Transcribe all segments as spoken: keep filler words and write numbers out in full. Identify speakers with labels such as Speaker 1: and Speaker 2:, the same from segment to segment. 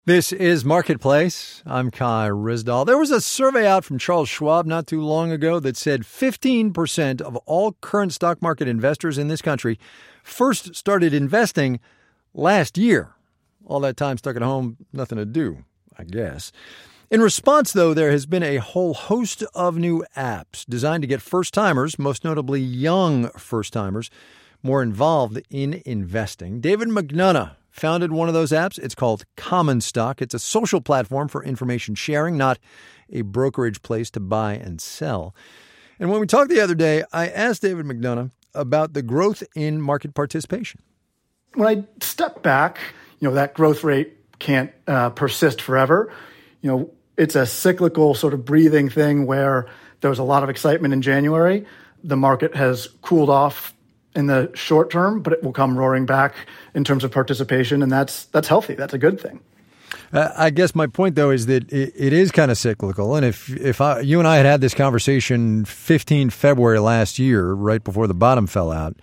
Speaker 1: This is Marketplace. I'm Kai Ryssdal. There was a survey out from Charles Schwab not too long ago that said fifteen percent of all current stock market investors in this country first started investing last year. All that time stuck at home, nothing to do, I guess. In response, though, there has been a whole host of new apps designed to get first-timers, most notably young first-timers, more involved in investing. David McDonough founded one of those apps. It's called Common Stock. It's a social platform for information sharing, not a brokerage place to buy and sell. And when we talked the other day, I asked David McDonough about the growth in market participation.
Speaker 2: When I step back, you know, that growth rate can't uh, persist forever. You know, it's a cyclical sort of breathing thing where there was a lot of excitement in January. The market has cooled off in the short term, but it will come roaring back in terms of participation, and that's that's healthy. That's a good thing.
Speaker 1: Uh, I guess my point, though, is that it, it is kind of cyclical. And if if I, you and I had had this conversation fifteenth of February last year, right before the bottom fell out,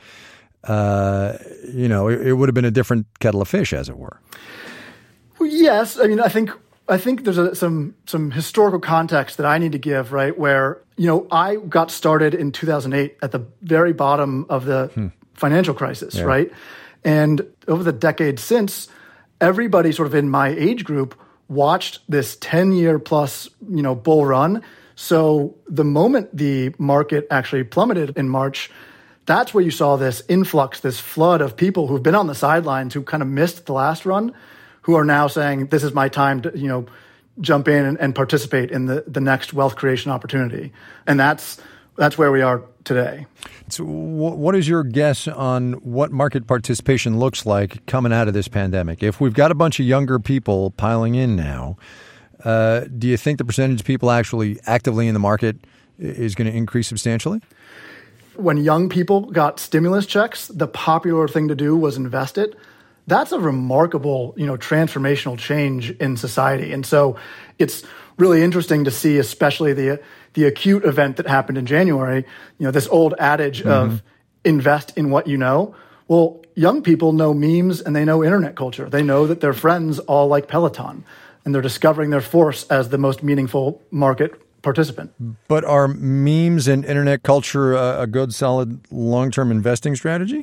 Speaker 1: uh, you know, it, it would have been a different kettle of fish, as it were.
Speaker 2: Well, yes. I mean, I think I think there's a, some some historical context that I need to give, right, where, you know, I got started in two thousand eight at the very bottom of the hmm. financial crisis, yeah. right? And over the decade since, everybody sort of in my age group watched this ten-year plus, you know, bull run. So the moment the market actually plummeted in March, that's where you saw this influx, this flood of people who've been on the sidelines who kind of missed the last run, who are now saying, this is my time to, you know, jump in and, and participate in the, the next wealth creation opportunity. And that's that's where we are today.
Speaker 1: So what is your guess on what market participation looks like coming out of this pandemic? If we've got a bunch of younger people piling in now, uh, do you think the percentage of people actually actively in the market is going to increase substantially?
Speaker 2: When young people got stimulus checks, the popular thing to do was invest it. That's a remarkable, you know, transformational change in society. And so it's really interesting to see, especially the the acute event that happened in January, you know, this old adage mm-hmm. of invest in what you know. Well, young people know memes and they know internet culture. They know that their friends all like Peloton, and they're discovering their force as the most meaningful market participant.
Speaker 1: But are memes and internet culture a, a good, solid, long-term investing strategy?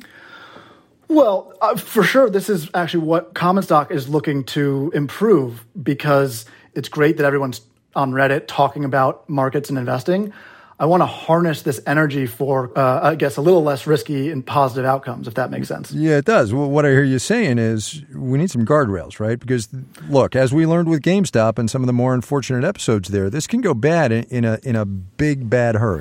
Speaker 2: Well, uh, for sure, this is actually what Common Stock is looking to improve, because it's great that everyone's on Reddit talking about markets and investing. I want to harness this energy for, uh, I guess, a little less risky and positive outcomes, if that makes sense.
Speaker 1: Yeah, it does. Well, what I hear you saying is we need some guardrails, right? Because, look, as we learned with GameStop and some of the more unfortunate episodes there, this can go bad in, in a in a big, bad hurry.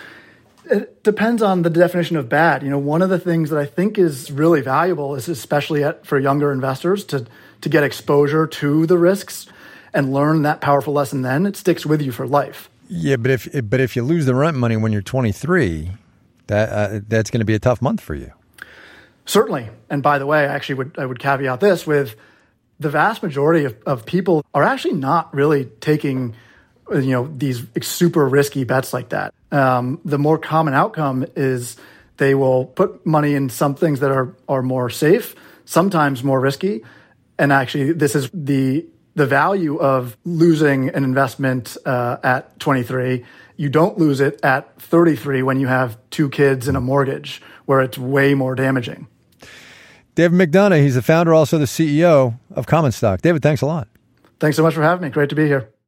Speaker 2: It depends on the definition of bad. You know, one of the things that I think is really valuable is, especially at, for younger investors, to to get exposure to the risks and learn that powerful lesson. Then it sticks with you for life.
Speaker 1: Yeah, but if but if you lose the rent money when you're twenty-three, that uh, that's going to be a tough month for you.
Speaker 2: Certainly. And by the way, I actually would I would caveat this with the vast majority of, of people are actually not really taking, you know, these super risky bets like that. Um, the more common outcome is they will put money in some things that are, are more safe, sometimes more risky. And actually, this is the the value of losing an investment uh, at twenty-three. You don't lose it at thirty-three when you have two kids and a mortgage, where it's way more damaging.
Speaker 1: David McDonough, he's the founder, also the C E O of Common Stock. David, thanks a lot.
Speaker 2: Thanks so much for having me. Great to be here.